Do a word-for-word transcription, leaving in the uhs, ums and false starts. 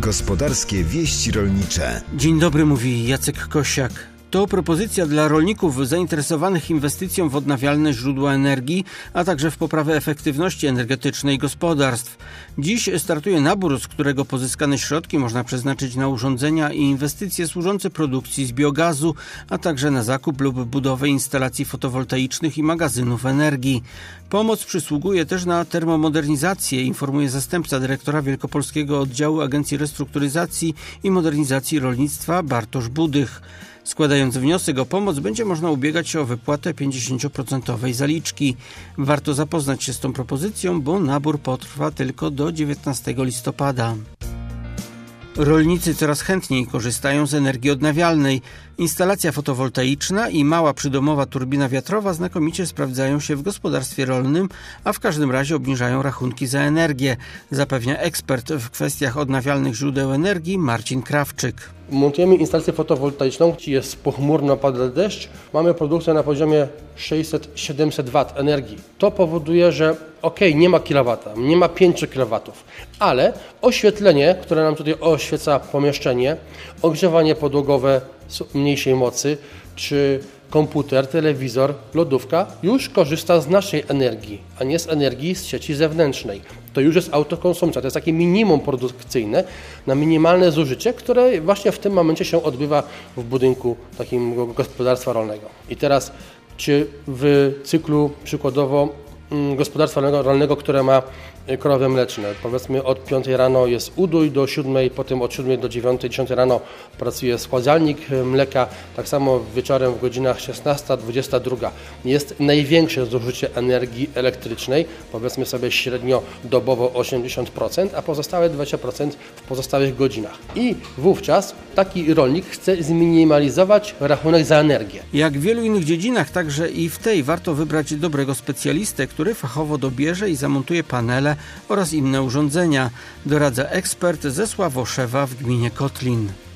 Gospodarskie wieści rolnicze. Dzień dobry, mówi Jacek Kosiak. To propozycja dla rolników zainteresowanych inwestycją w odnawialne źródła energii, a także w poprawę efektywności energetycznej gospodarstw. Dziś startuje nabór, z którego pozyskane środki można przeznaczyć na urządzenia i inwestycje służące produkcji z biogazu, a także na zakup lub budowę instalacji fotowoltaicznych i magazynów energii. Pomoc przysługuje też na termomodernizację, informuje zastępca dyrektora Wielkopolskiego Oddziału Agencji Restrukturyzacji i Modernizacji Rolnictwa Bartosz Budych. Składając wniosek o pomoc, będzie można ubiegać się o wypłatę pięćdziesięcioprocentowej zaliczki. Warto zapoznać się z tą propozycją, bo nabór potrwa tylko do dziewiętnastego listopada. Rolnicy coraz chętniej korzystają z energii odnawialnej. Instalacja fotowoltaiczna i mała przydomowa turbina wiatrowa znakomicie sprawdzają się w gospodarstwie rolnym, a w każdym razie obniżają rachunki za energię, zapewnia ekspert w kwestiach odnawialnych źródeł energii Marcin Krawczyk. Montujemy instalację fotowoltaiczną, gdzie jest pochmurno, pada deszcz. Mamy produkcję na poziomie sześćset siedemset watów energii. To powoduje, że ok, nie ma kilowata, nie ma pięciu kilowatów, ale oświetlenie, które nam tutaj oświeca pomieszczenie, ogrzewanie podłogowe mniejszej mocy, czy komputer, telewizor, lodówka już korzysta z naszej energii, a nie z energii z sieci zewnętrznej. To już jest autokonsumpcja, to jest takie minimum produkcyjne na minimalne zużycie, które właśnie w tym momencie się odbywa w budynku takiego gospodarstwa rolnego. I teraz, czy w cyklu przykładowo gospodarstwa rolnego, które ma krowy mleczne. Powiedzmy od piątej rano jest udój do siódmej, potem od siódmej do dziewiątej, dziesiątej rano pracuje schładzalnik mleka. Tak samo wieczorem w godzinach szesnasta dwudziesta druga jest największe zużycie energii elektrycznej. Powiedzmy sobie średnio dobowo osiemdziesiąt procent, a pozostałe dwadzieścia procent w pozostałych godzinach. I wówczas taki rolnik chce zminimalizować rachunek za energię. Jak w wielu innych dziedzinach, także i w tej warto wybrać dobrego specjalistę, który fachowo dobierze i zamontuje panele oraz inne urządzenia, doradza ekspert ze Sławoszewa w gminie Kotlin.